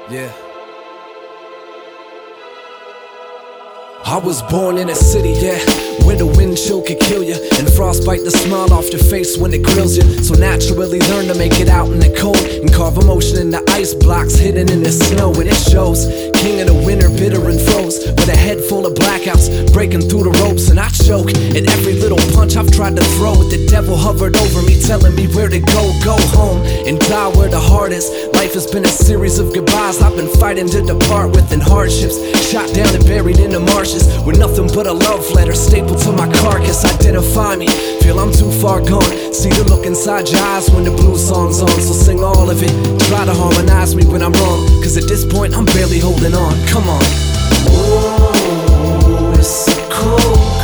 Yeah. I was born in a city, yeah, where the wind chill could kill you, and frostbite the smile off your face when it grills you. So naturally learn to make it out in the cold, and carve emotion in the ice blocks hidden in the snow. And it shows, king of the winter, bitter and froze, with a head full of blackouts, breaking through the ropes. And I choke at every little punch I've tried to throw, with the devil hovered over me, telling me where to go home and die where the heart is. Life has been a series of goodbyes I've been fighting to depart with, and hardships, shot down and buried in the marshes, with nothing but a love letter stapled to my carcass. Identify me, feel I'm too far gone. See the look inside your eyes when the blues song's on. So sing all of it, try to harmonize me when I'm wrong, cause at this point I'm barely holding on. Come on. Ooh, it's so cold.